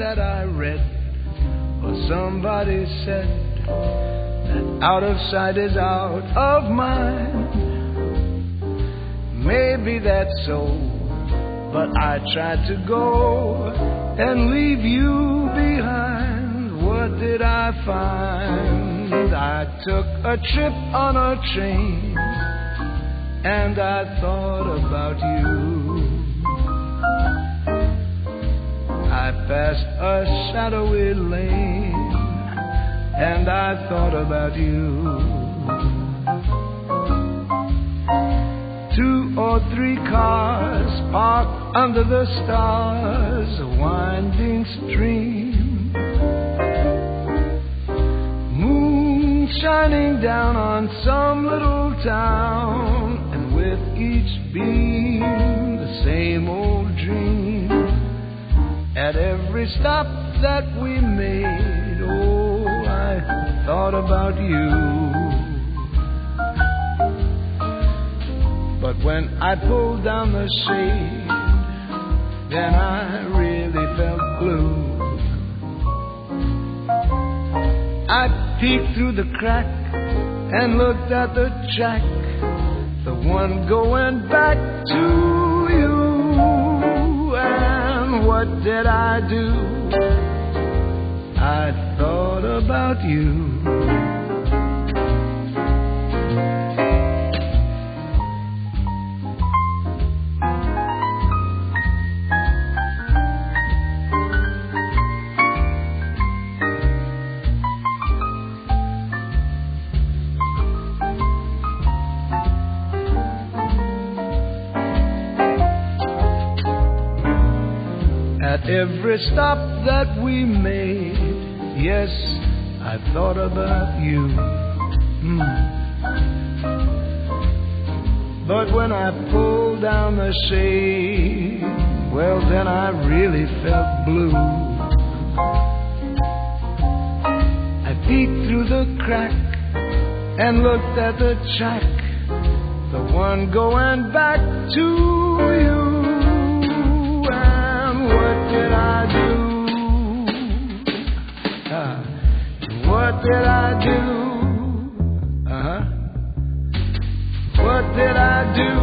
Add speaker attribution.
Speaker 1: that I read, or somebody said, that out of sight is out of mind. Maybe that's so, but I tried to go and leave you behind. What did I find? I took a trip on a train, and I thought about you. I passed a shadowy lane, and I thought about you. 2 or 3 cars parked under the stars, a winding stream, moon shining down on some little town, and with each beam the same old dream. At every stop that we made, oh, I thought about you. But when I pulled down the shade, then I really felt blue. I peeked through the crack and looked at the track, the one going back to you. And what did I do? I thought about you. At every stop that we made, yes, I thought about you. But when I pulled down the shade, well, then I really felt blue. I peeked through the crack and looked at the track, the one going back to you. What did I do? What did I do? What did I do?